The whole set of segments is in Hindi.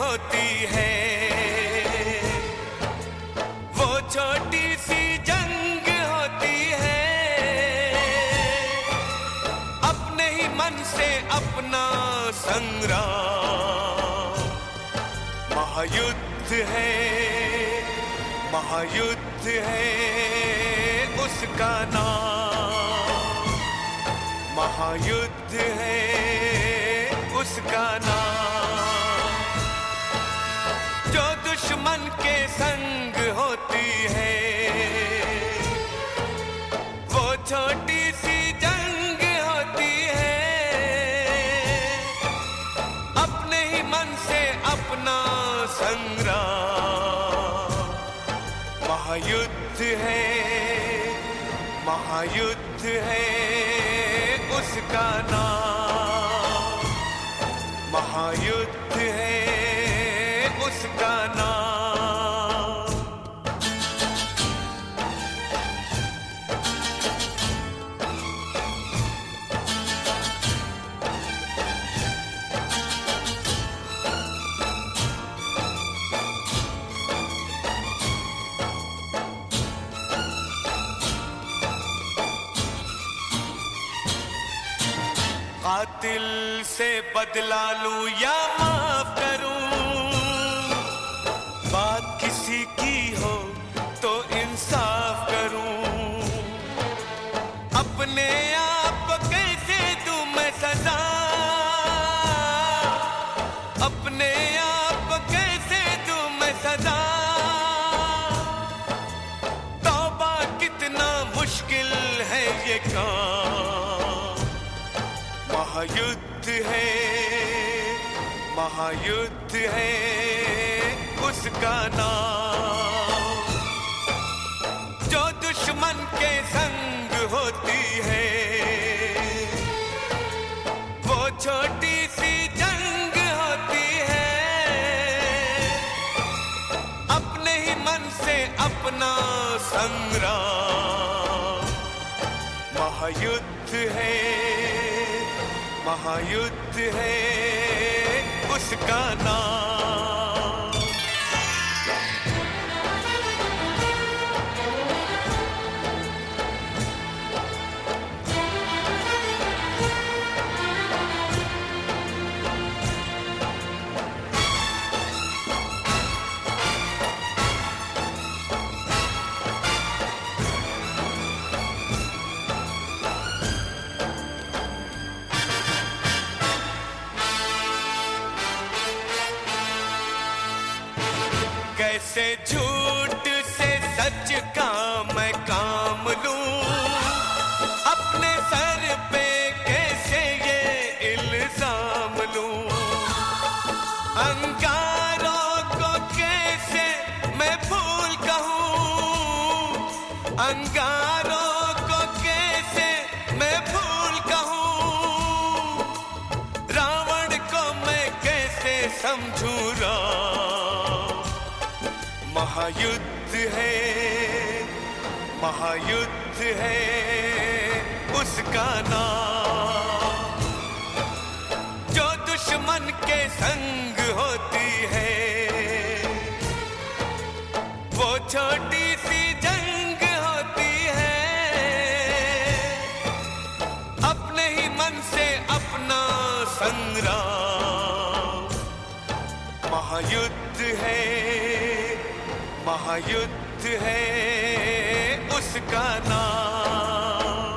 होती है, वो छोटी सी जंग होती है, अपने ही मन से अपना संग्राम। महायुद्ध है, महायुद्ध है उसका नाम, महायुद्ध है उसका नाम। जो दुश्मन के संग होती है, वो छोटी सी जंग होती है, अपने ही मन से अपना संग्राम। महायुद्ध है, महायुद्ध है उसका नाम, महायुद्ध है उसका नाम। कातिल से बदला लूं या माफ करूं, बात किसी की हो तो इंसाफ करूं। अपने आप को कैसे दूं मैं सजा, अपने आप को कैसे दूं मैं सजा। तौबा कितना मुश्किल है ये काम। महायुद्ध है, महायुद्ध है उसका नाम। जो दुश्मन के संग होती है, वो छोटी सी जंग होती है, अपने ही मन से अपना संग्राम। महायुद्ध है, महायुद्ध है उसका नाम। कैसे झूठ से सच का मैं काम लूं, अपने सर पे कैसे ये इल्जाम लूं। अंगारों को कैसे मैं भूल कहूं, अंगारों को कैसे मैं भूल कहूं। रावण को मैं कैसे समझूं राम। महायुद्ध है, महायुद्ध है उसका नाम। जो दुश्मन के संग होती है, वो छोटी सी जंग होती है, अपने ही मन से अपना संग्राम। महायुद्ध है, महायुद्ध है उसका नाम।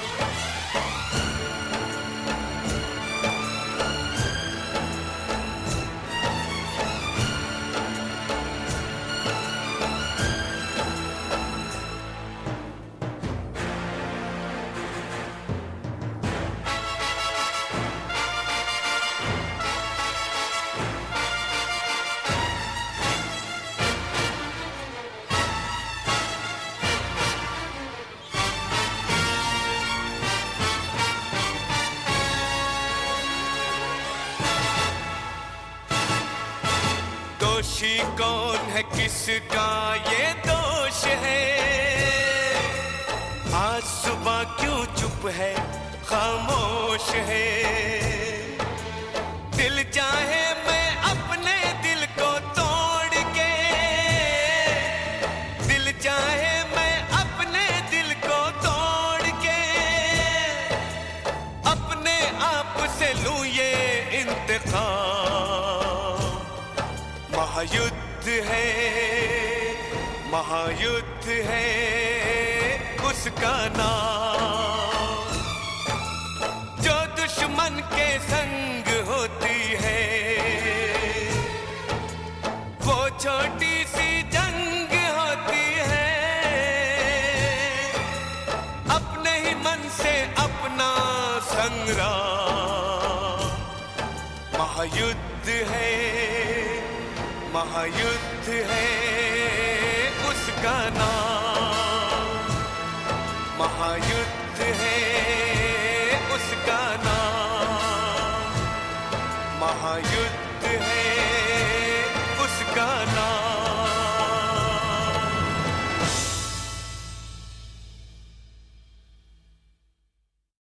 दोषी कौन है, किसका ये दोष है। आज सुबह क्यों चुप है, खामोश है। दिल चाहे मैं अपने दिल महायुद्ध है, महायुद्ध है उसका नाम। जो दुश्मन के संग होती है, वो छोटी सी जंग होती है। अपने ही मन से अपना संग्राम। महायुद्ध है, महायुद्ध है उसका नाम। महायुद्ध है उसका नाम। महायुद्ध